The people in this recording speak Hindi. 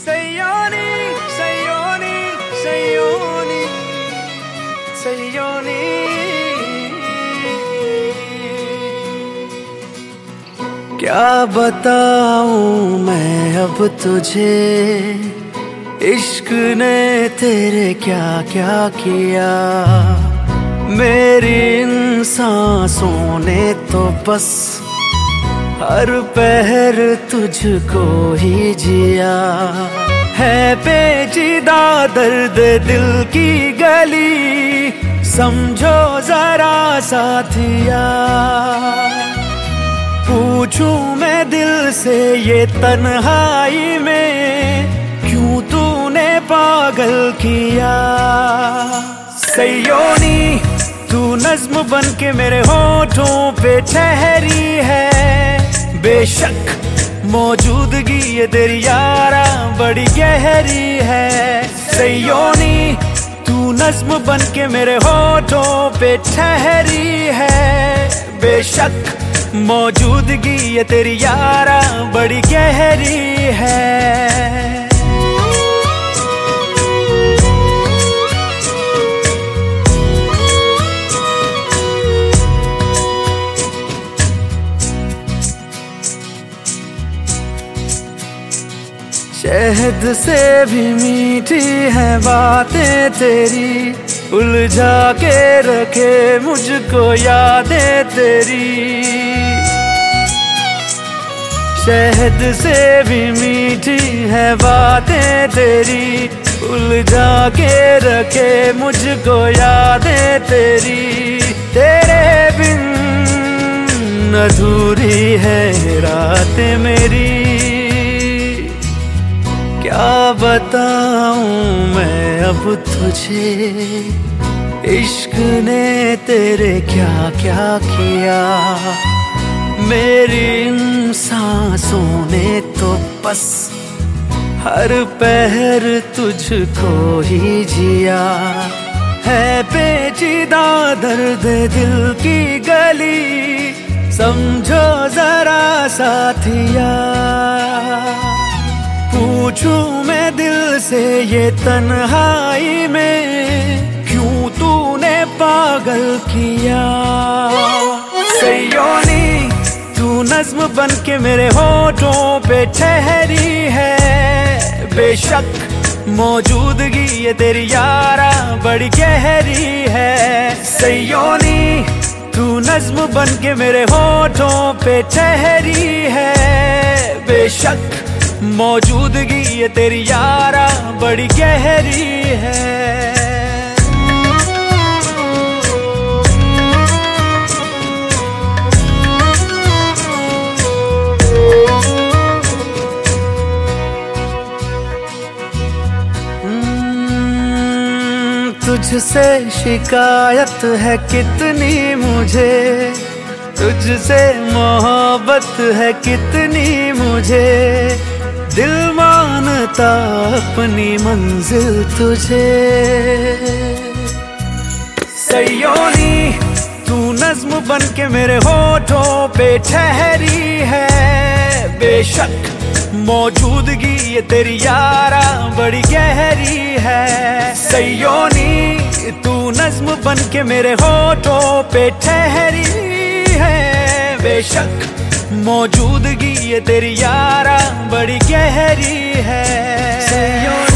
Sayoni, Sayoni, Sayoni, Sayoni। क्या बताऊं मैं अब तुझे, इश्क ने तेरे क्या क्या किया। मेरी इन सांसों ने तो बस हर पहर तुझको ही जिया। है पेचीदा दर्द दिल की गली, समझो जरा साथिया। पूछूं मैं दिल से ये तन्हाई में, क्यों तूने पागल किया। सयोनी तू नज्म बन के मेरे होठों पे ठहरी है। बेशक मौजूदगी ये तेरी यारा बड़ी गहरी है। सयोनी तू नज्म बन के मेरे होठों पे ठहरी है। बेशक मौजूदगी ये तेरी यारा बड़ी गहरी है। शहद से भी मीठी है बातें तेरी, उलझा के रखे मुझको यादें तेरी। शहद से भी मीठी है बातें तेरी, उलझा के रखे मुझको यादें तेरी। तेरे बिन अधूरी है रातें मेरी। क्या बताऊं मैं अब तुझे, इश्क ने तेरे क्या क्या किया। मेरी इन सांसों ने तो बस हर पहर तुझको ही जिया। है पेचीदा दर्द दिल की गली, समझो जरा साथिया। पूछूं मैं दिल से ये तन्हाई में, क्यों तूने पागल किया। सयोनी तू नज्म बन के मेरे होठों पे ठहरी है। बेशक मौजूदगी ये तेरी यारा बड़ी गहरी है। सयोनी तू नज्म बन के मेरे होठों पे ठहरी है। बेशक मौजूदगी ये तेरी यारा बड़ी गहरी है। तुझसे शिकायत है कितनी मुझे, तुझसे मोहब्बत है कितनी मुझे। दिल मानता अपनी मंजिल तुझे। सयोनी तू नज्म बन के मेरे होठों पे ठहरी है। बेशक मौजूदगी ये तेरी यारा बड़ी गहरी है। सयोनी तू नज्म बन के मेरे होठों पे ठहरी है। बेशक मौजूदगी ये तेरी यारा बड़ी गहरी है।